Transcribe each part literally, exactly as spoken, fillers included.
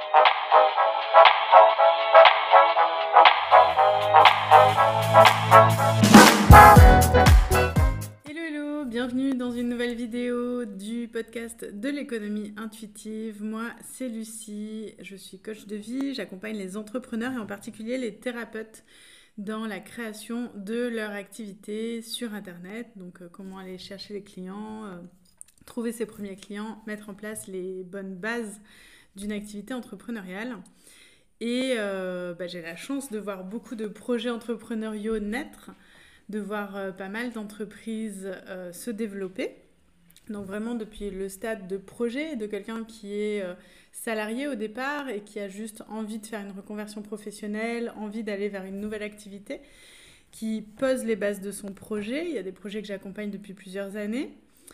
Hello hello, bienvenue dans une nouvelle vidéo du podcast de l'économie intuitive. Moi c'est Lucie, je suis coach de vie, j'accompagne les entrepreneurs et en particulier les thérapeutes dans la création de leur activité sur internet. Donc euh, comment aller chercher les clients, euh, trouver ses premiers clients, mettre en place les bonnes bases d'une activité entrepreneuriale. Et euh, bah, j'ai la chance de voir beaucoup de projets entrepreneuriaux naître, de voir euh, pas mal d'entreprises euh, se développer. Donc vraiment depuis le stade de projet, de quelqu'un qui est euh, salarié au départ et qui a juste envie de faire une reconversion professionnelle, envie d'aller vers une nouvelle activité, qui pose les bases de son projet. Il y a des projets que j'accompagne depuis plusieurs années,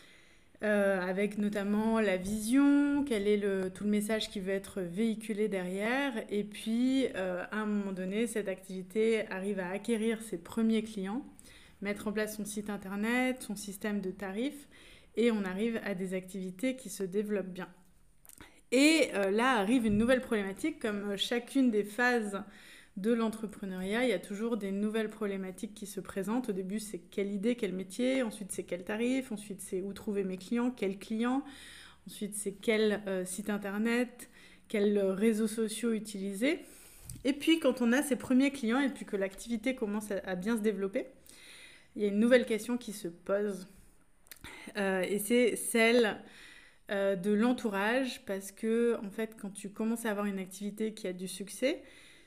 euh, avec notamment la vision, quel est le, tout le message qui veut être véhiculé derrière. Et puis, euh, à un moment donné, cette activité arrive à acquérir ses premiers clients, mettre en place son site internet, son système de tarifs, et on arrive à des activités qui se développent bien. Et euh, là arrive une nouvelle problématique, comme chacune des phases de l'entrepreneuriat, il y a toujours des nouvelles problématiques qui se présentent. Au début, c'est quelle idée, quel métier, ensuite c'est quel tarif, ensuite c'est où trouver mes clients, quels clients, ensuite c'est quel euh, site internet, quels réseaux sociaux utiliser. Et puis quand on a ses premiers clients et puis que l'activité commence à, à bien se développer, il y a une nouvelle question qui se pose. Euh, et c'est celle euh, de l'entourage, parce que en fait quand tu commences à avoir une activité qui a du succès,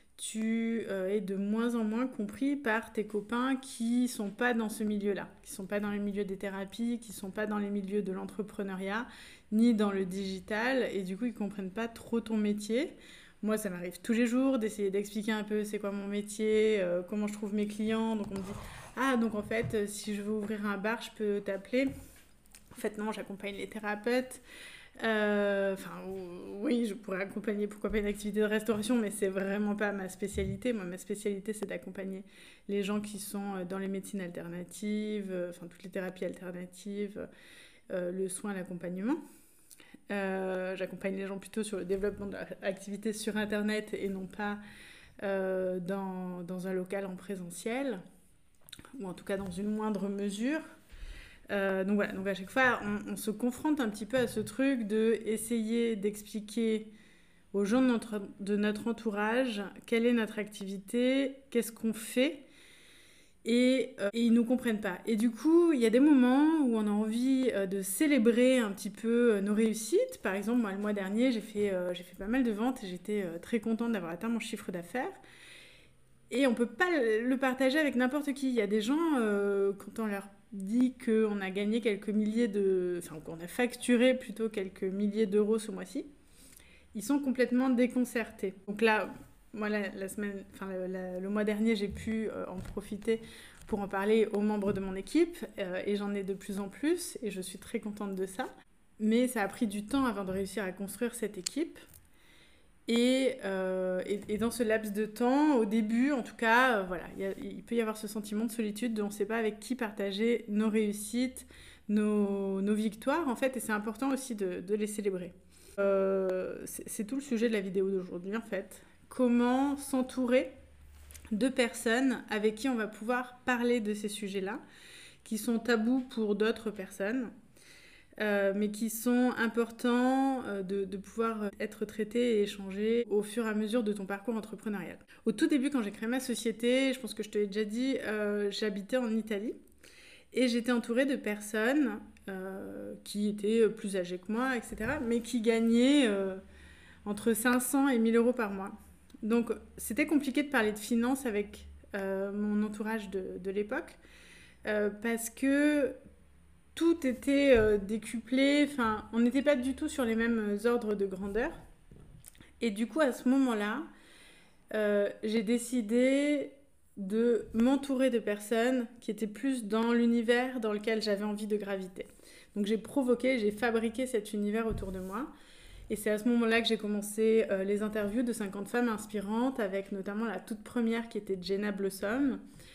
tu euh, es de moins en moins compris par tes copains qui sont pas dans ce milieu-là, qui sont pas dans les milieux des thérapies, qui sont pas dans les milieux de l'entrepreneuriat, ni dans le digital, et du coup ils comprennent pas trop ton métier. Moi, ça m'arrive tous les jours d'essayer d'expliquer un peu c'est quoi mon métier, euh, comment je trouve mes clients. Donc on me dit « Ah, donc en fait, si je veux ouvrir un bar, je peux t'appeler ?» En fait, non, j'accompagne les thérapeutes. Euh, enfin, oui, je pourrais accompagner, pourquoi pas, une activité de restauration, mais c'est vraiment pas ma spécialité. Moi, ma spécialité, c'est d'accompagner les gens qui sont dans les médecines alternatives, euh, enfin, toutes les thérapies alternatives, euh, le soin, l'accompagnement. Euh, j'accompagne les gens plutôt sur le développement de leur activité sur Internet et non pas euh, dans, dans un local en présentiel, ou en tout cas dans une moindre mesure. Euh, donc voilà, donc à chaque fois, on, on se confronte un petit peu à ce truc de essayer d'expliquer aux gens de notre, de notre entourage quelle est notre activité, qu'est-ce qu'on fait, et, euh, et ils ne nous comprennent pas. Et du coup, il y a des moments où on a envie euh, de célébrer un petit peu euh, nos réussites. Par exemple, moi, le mois dernier, j'ai fait, euh, j'ai fait pas mal de ventes et j'étais euh, très contente d'avoir atteint mon chiffre d'affaires. Et on ne peut pas le partager avec n'importe qui. Il y a des gens, euh, quand on leur dit qu'on a gagné quelques milliers de... Enfin, qu'on a facturé plutôt quelques milliers d'euros ce mois-ci, ils sont complètement déconcertés. Donc là, moi, la, la semaine, enfin, la, la, le mois dernier, j'ai pu euh, en profiter pour en parler aux membres de mon équipe, euh, et j'en ai de plus en plus, et je suis très contente de ça. Mais ça a pris du temps avant de réussir à construire cette équipe. Et, euh, et, et dans ce laps de temps, au début, en tout cas, euh, voilà, y a, il peut y avoir ce sentiment de solitude, de on ne sait pas avec qui partager nos réussites, nos, nos victoires, en fait, et c'est important aussi de, de les célébrer. Euh, c'est, c'est tout le sujet de la vidéo d'aujourd'hui, en fait. Comment s'entourer de personnes avec qui on va pouvoir parler de ces sujets-là, qui sont tabous pour d'autres personnes, Euh, mais qui sont importants euh, de, de pouvoir être traités et échangés au fur et à mesure de ton parcours entrepreneurial. Au tout début, quand j'ai créé ma société, je pense que je te l'ai déjà dit, euh, j'habitais en Italie et j'étais entourée de personnes euh, qui étaient plus âgées que moi, et cetera, mais qui gagnaient euh, entre cinq cents et mille euros par mois. Donc, c'était compliqué de parler de finances avec euh, mon entourage de, de l'époque euh, parce que tout était euh, décuplé, enfin, on n'était pas du tout sur les mêmes ordres de grandeur. Et du coup, à ce moment-là, euh, j'ai décidé de m'entourer de personnes qui étaient plus dans l'univers dans lequel j'avais envie de graviter. Donc j'ai provoqué, j'ai fabriqué cet univers autour de moi. Et c'est à ce moment-là que j'ai commencé euh, les interviews de cinquante femmes inspirantes, avec notamment la toute première qui était Jenna Blossom,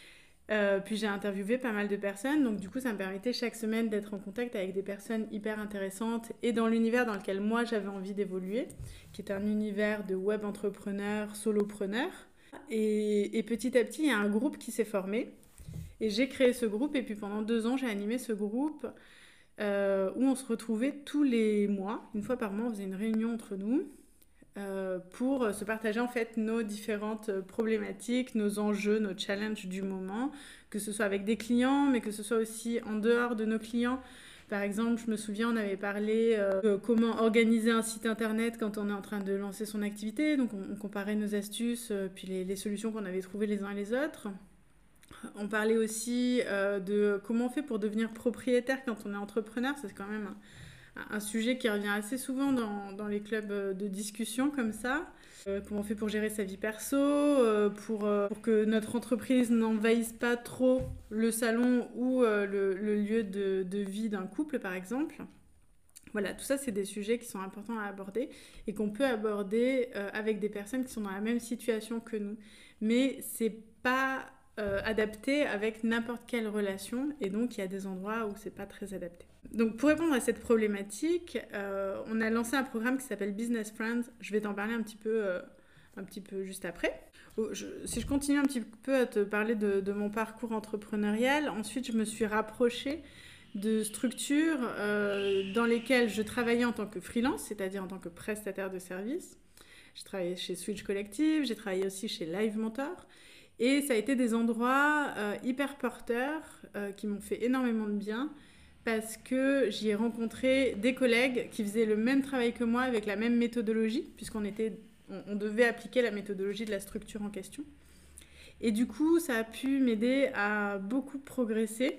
Euh, puis j'ai interviewé pas mal de personnes, donc du coup ça me permettait chaque semaine d'être en contact avec des personnes hyper intéressantes et dans l'univers dans lequel moi j'avais envie d'évoluer, qui est un univers de web entrepreneurs, solopreneurs. Et, et petit à petit, il y a un groupe qui s'est formé et j'ai créé ce groupe et puis pendant deux ans j'ai animé ce groupe euh, où on se retrouvait tous les mois, une fois par mois on faisait une réunion entre nous. Euh, pour se partager en fait nos différentes problématiques, nos enjeux, nos challenges du moment, que ce soit avec des clients, mais que ce soit aussi en dehors de nos clients. Par exemple, je me souviens, on avait parlé euh, de comment organiser un site internet quand on est en train de lancer son activité. Donc on, on comparait nos astuces, euh, puis les, les solutions qu'on avait trouvées les uns et les autres. On parlait aussi euh, de comment on fait pour devenir propriétaire quand on est entrepreneur. C'est quand même un, un sujet qui revient assez souvent dans, dans les clubs de discussion comme ça. Euh, comment on fait pour gérer sa vie perso, euh, pour, euh, pour que notre entreprise n'envahisse pas trop le salon ou euh, le, le lieu de, de vie d'un couple, par exemple. Voilà, tout ça, c'est des sujets qui sont importants à aborder et qu'on peut aborder euh, avec des personnes qui sont dans la même situation que nous. Mais c'est pas euh, adapté avec n'importe quelle relation et donc il y a des endroits où c'est pas très adapté. Donc pour répondre à cette problématique, euh, on a lancé un programme qui s'appelle Business Friends. Je vais t'en parler un petit peu, euh, un petit peu juste après. Je, si je continue un petit peu à te parler de, de mon parcours entrepreneurial, ensuite je me suis rapprochée de structures euh, dans lesquelles je travaillais en tant que freelance, c'est-à-dire en tant que prestataire de services. J'ai travaillé chez Switch Collective, j'ai travaillé aussi chez Live Mentor. Et ça a été des endroits euh, hyper porteurs euh, qui m'ont fait énormément de bien parce que j'y ai rencontré des collègues qui faisaient le même travail que moi avec la même méthodologie, puisqu'on était, on, on devait appliquer la méthodologie de la structure en question. Et du coup, ça a pu m'aider à beaucoup progresser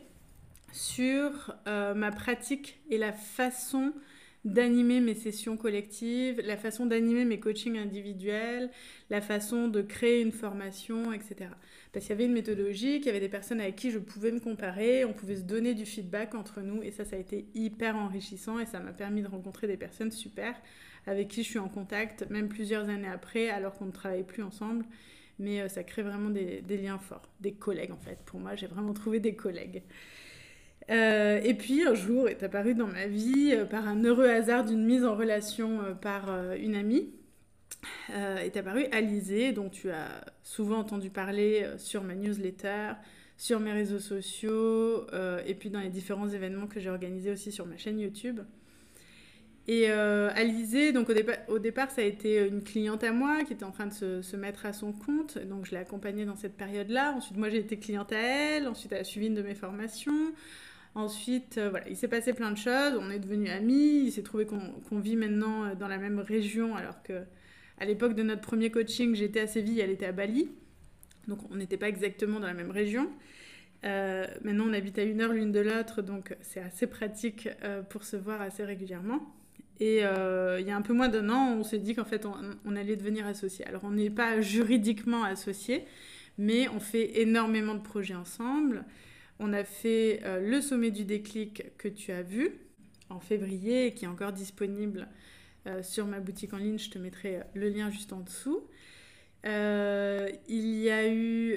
sur euh, ma pratique et la façon d'animer mes sessions collectives, la façon d'animer mes coachings individuels, la façon de créer une formation, et cetera. Parce qu'il y avait une méthodologie, qu'il y avait des personnes avec qui je pouvais me comparer, on pouvait se donner du feedback entre nous, et ça, ça a été hyper enrichissant, et ça m'a permis de rencontrer des personnes super, avec qui je suis en contact, même plusieurs années après, alors qu'on ne travaille plus ensemble, mais euh, ça crée vraiment des, des liens forts, des collègues en fait. Pour moi, j'ai vraiment trouvé des collègues. Euh, et puis un jour est apparu dans ma vie, euh, par un heureux hasard d'une mise en relation euh, par euh, une amie, euh, est apparue Alizée, dont tu as souvent entendu parler euh, sur ma newsletter, sur mes réseaux sociaux, euh, et puis dans les différents événements que j'ai organisés aussi sur ma chaîne YouTube. Et euh, Alizée, donc au, dépa- au départ, ça a été une cliente à moi qui était en train de se, se mettre à son compte, donc je l'ai accompagnée dans cette période-là. Ensuite, moi, j'ai été cliente à elle, ensuite, elle a suivi une de mes formations. Ensuite, euh, voilà, il s'est passé plein de choses, on est devenus amis, il s'est trouvé qu'on, qu'on vit maintenant dans la même région, alors qu'à l'époque de notre premier coaching, j'étais à Séville, elle était à Bali, donc on n'était pas exactement dans la même région. Euh, maintenant, on habite à une heure l'une de l'autre, donc c'est assez pratique euh, pour se voir assez régulièrement. Et euh, il y a un peu moins d'un an, on s'est dit qu'en fait, on, on allait devenir associés. Alors, on n'est pas juridiquement associés, mais on fait énormément de projets ensemble. On a fait euh, le sommet du déclic que tu as vu en février et qui est encore disponible euh, sur ma boutique en ligne. Je te mettrai le lien juste en dessous. Euh, il y a eu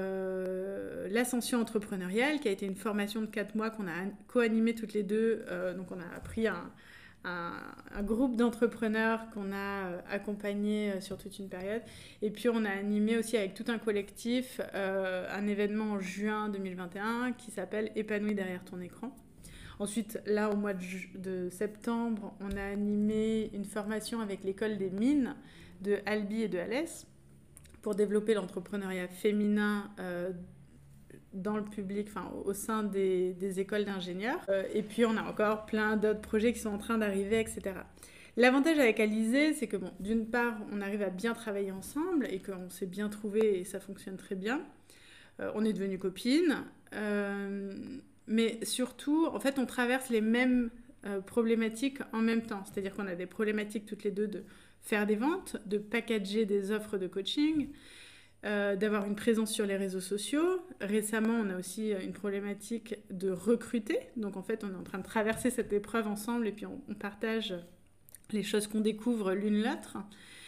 euh, l'ascension entrepreneuriale qui a été une formation de quatre mois qu'on a co-animée toutes les deux. Euh, donc on a appris un, un, un groupe d'entrepreneurs qu'on a accompagné sur toute une période. Et puis on a animé aussi avec tout un collectif euh, un événement en juin deux mille vingt et un qui s'appelle Épanoui derrière ton écran. Ensuite, là, au mois de, ju- de septembre, on a animé une formation avec l'école des mines de Albi et de Alès pour développer l'entrepreneuriat féminin euh, dans le public, enfin au sein des, des écoles d'ingénieurs. Euh, et puis on a encore plein d'autres projets qui sont en train d'arriver, et cetera. L'avantage avec Alizée, c'est que bon, d'une part, on arrive à bien travailler ensemble et qu'on s'est bien trouvé et ça fonctionne très bien. Euh, on est devenues copines. Euh, mais surtout, en fait, on traverse les mêmes euh, problématiques en même temps. C'est-à-dire qu'on a des problématiques toutes les deux de faire des ventes, de packager des offres de coaching, euh, d'avoir une présence sur les réseaux sociaux. Récemment, on a aussi une problématique de recruter. Donc en fait, on est en train de traverser cette épreuve ensemble et puis on, on partage les choses qu'on découvre l'une l'autre.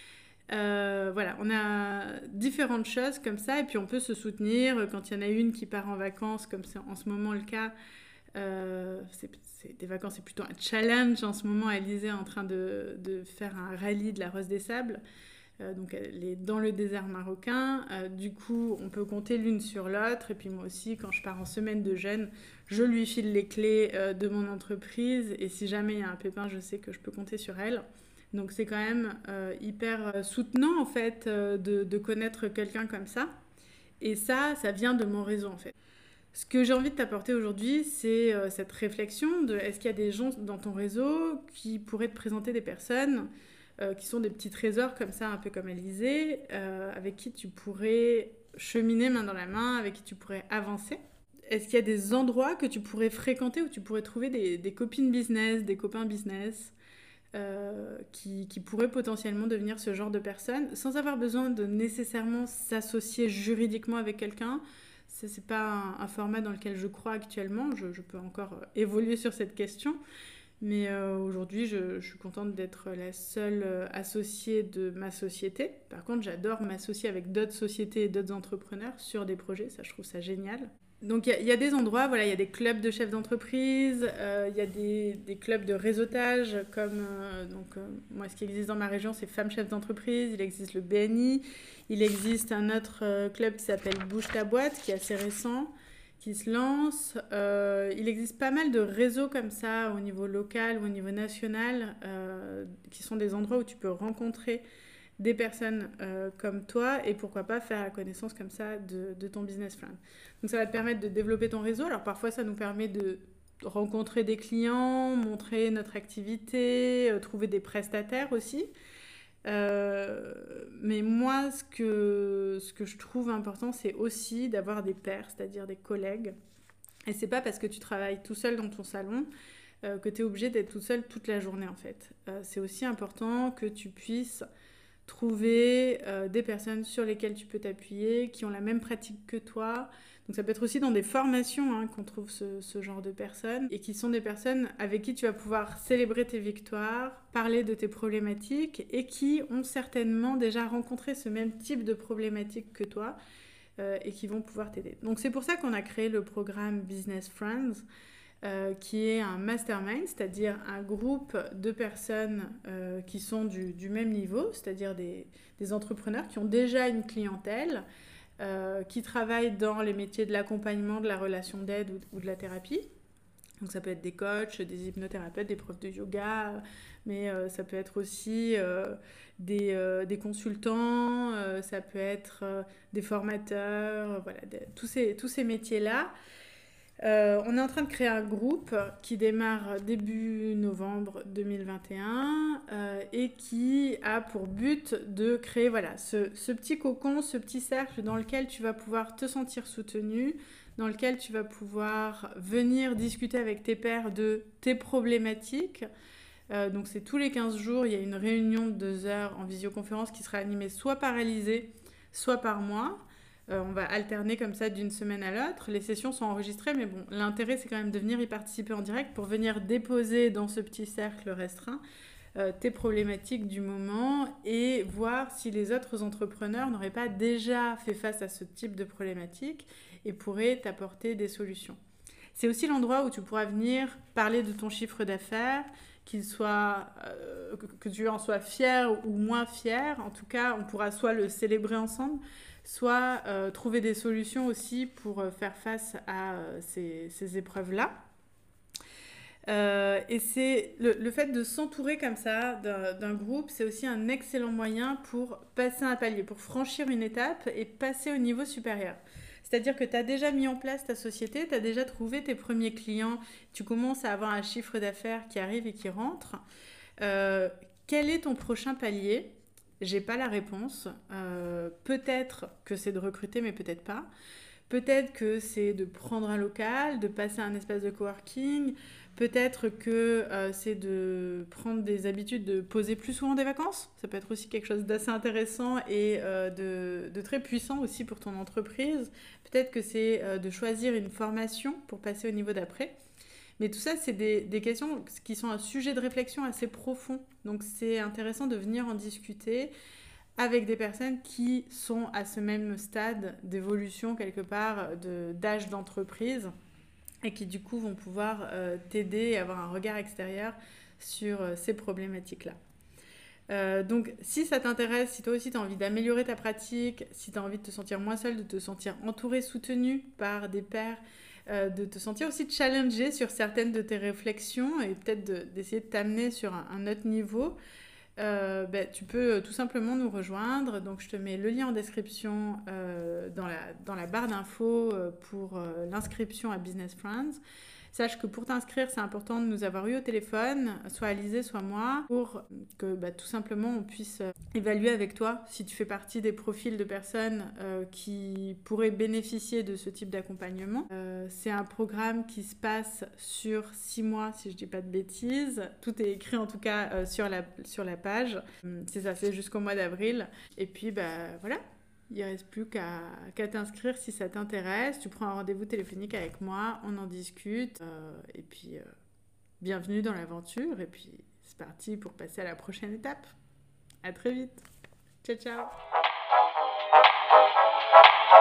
Euh, voilà, on a différentes choses comme ça et puis on peut se soutenir quand il y en a une qui part en vacances, comme c'est en ce moment le cas. Euh, c'est, c'est des vacances, c'est plutôt un challenge en ce moment. Alizée est en train de, de faire un rallye de la Rose des Sables. Euh, donc elle est dans le désert marocain. Euh, du coup, on peut compter l'une sur l'autre. Et puis moi aussi, quand je pars en semaine de jeûne, je lui file les clés euh, de mon entreprise. Et si jamais il y a un pépin, je sais que je peux compter sur elle. Donc c'est quand même euh, hyper soutenant en fait euh, de, de connaître quelqu'un comme ça. Et ça, ça vient de mon réseau en fait. Ce que j'ai envie de t'apporter aujourd'hui, c'est euh, cette réflexion de est-ce qu'il y a des gens dans ton réseau qui pourraient te présenter des personnes euh, qui sont des petits trésors comme ça, un peu comme Alizée, euh, avec qui tu pourrais cheminer main dans la main, avec qui tu pourrais avancer. Est-ce qu'il y a des endroits que tu pourrais fréquenter où tu pourrais trouver des, des copines business, des copains business euh, qui, qui pourraient potentiellement devenir ce genre de personnes sans avoir besoin de nécessairement s'associer juridiquement avec quelqu'un. Ce n'est pas un, un format dans lequel je crois actuellement. Je, je peux encore évoluer sur cette question. Mais euh, aujourd'hui, je, je suis contente d'être la seule associée de ma société. Par contre, j'adore m'associer avec d'autres sociétés et d'autres entrepreneurs sur des projets. Ça, je trouve ça génial. Donc, il y, y a des endroits, voilà, il y a des clubs de chefs d'entreprise, il euh, y a des, des clubs de réseautage, comme euh, donc, euh, moi, ce qui existe dans ma région, c'est Femmes Chefs d'entreprise, il existe le B N I, il existe un autre euh, club qui s'appelle Bouge ta boîte, qui est assez récent, qui se lance. Euh, il existe pas mal de réseaux comme ça, au niveau local ou au niveau national, euh, qui sont des endroits où tu peux rencontrer des personnes euh, comme toi et pourquoi pas faire la connaissance comme ça de, de ton business friend. Donc ça va te permettre de développer ton réseau. Alors parfois ça nous permet de rencontrer des clients, montrer notre activité, euh, trouver des prestataires aussi. Euh, mais moi ce que, ce que je trouve important c'est aussi d'avoir des pairs, c'est-à-dire des collègues. Et c'est pas parce que tu travailles tout seul dans ton salon euh, que tu es obligé d'être tout seul toute la journée en fait. Euh, c'est aussi important que tu puisses trouver euh, des personnes sur lesquelles tu peux t'appuyer, qui ont la même pratique que toi. Donc ça peut être aussi dans des formations hein, qu'on trouve ce, ce genre de personnes, et qui sont des personnes avec qui tu vas pouvoir célébrer tes victoires, parler de tes problématiques, et qui ont certainement déjà rencontré ce même type de problématiques que toi, euh, et qui vont pouvoir t'aider. Donc c'est pour ça qu'on a créé le programme Business Friends, Euh, qui est un mastermind, c'est-à-dire un groupe de personnes euh, qui sont du, du même niveau, c'est-à-dire des, des entrepreneurs qui ont déjà une clientèle, euh, qui travaillent dans les métiers de l'accompagnement, de la relation d'aide ou, ou de la thérapie. Donc ça peut être des coachs, des hypnothérapeutes, des profs de yoga, mais euh, ça peut être aussi euh, des, euh, des consultants, euh, ça peut être euh, des formateurs, voilà, de, tous ces, tous ces métiers-là. Euh, on est en train de créer un groupe qui démarre début novembre deux mille vingt et un euh, et qui a pour but de créer voilà, ce, ce petit cocon, ce petit cercle dans lequel tu vas pouvoir te sentir soutenu, dans lequel tu vas pouvoir venir discuter avec tes pairs de tes problématiques. Euh, donc c'est tous les quinze jours, il y a une réunion de deux heures en visioconférence qui sera animée soit par Alizée, soit par moi. Euh, on va alterner comme ça d'une semaine à l'autre. Les sessions sont enregistrées, mais bon, l'intérêt, c'est quand même de venir y participer en direct pour venir déposer dans ce petit cercle restreint euh, tes problématiques du moment et voir si les autres entrepreneurs n'auraient pas déjà fait face à ce type de problématiques et pourraient t'apporter des solutions. C'est aussi l'endroit où tu pourras venir parler de ton chiffre d'affaires, qu'il soit, euh, que tu en sois fier ou moins fier. En tout cas, on pourra soit le célébrer ensemble, soit euh, trouver des solutions aussi pour euh, faire face à euh, ces, ces épreuves-là. Euh, et c'est le, le fait de s'entourer comme ça d'un, d'un groupe, c'est aussi un excellent moyen pour passer un palier, pour franchir une étape et passer au niveau supérieur. C'est-à-dire que tu as déjà mis en place ta société, tu as déjà trouvé tes premiers clients, tu commences à avoir un chiffre d'affaires qui arrive et qui rentre. Euh, quel est ton prochain palier ? J'ai pas la réponse. Euh, peut-être que c'est de recruter, mais peut-être pas. Peut-être que c'est de prendre un local, de passer à un espace de coworking. Peut-être que euh, c'est de prendre des habitudes de poser plus souvent des vacances. Ça peut être aussi quelque chose d'assez intéressant et euh, de, de très puissant aussi pour ton entreprise. Peut-être que c'est euh, de choisir une formation pour passer au niveau d'après. Mais tout ça, c'est des, des questions qui sont un sujet de réflexion assez profond. Donc, c'est intéressant de venir en discuter avec des personnes qui sont à ce même stade d'évolution quelque part de, d'âge d'entreprise et qui du coup vont pouvoir euh, t'aider et avoir un regard extérieur sur euh, ces problématiques-là. Euh, donc si ça t'intéresse, si toi aussi tu as envie d'améliorer ta pratique, si tu as envie de te sentir moins seul, de te sentir entouré, soutenu par des pairs, euh, de te sentir aussi challengé sur certaines de tes réflexions et peut-être de, d'essayer de t'amener sur un, un autre niveau, euh, ben, tu peux tout simplement nous rejoindre. Donc je te mets le lien en description euh, dans, la, dans la barre d'infos euh, pour euh, l'inscription à Business Friends. Sache que pour t'inscrire, c'est important de nous avoir eu au téléphone, soit Alizé, soit moi, pour que bah, tout simplement on puisse évaluer avec toi si tu fais partie des profils de personnes euh, qui pourraient bénéficier de ce type d'accompagnement. Euh, c'est un programme qui se passe sur six mois, si je ne dis pas de bêtises. Tout est écrit en tout cas euh, sur, la, sur la page. C'est ça, c'est jusqu'au mois d'avril. Et puis, bah voilà. Il ne reste plus qu'à, qu'à t'inscrire si ça t'intéresse. Tu prends un rendez-vous téléphonique avec moi, on en discute. Euh, et puis, euh, bienvenue dans l'aventure. Et puis, c'est parti pour passer à la prochaine étape. À très vite. Ciao, ciao.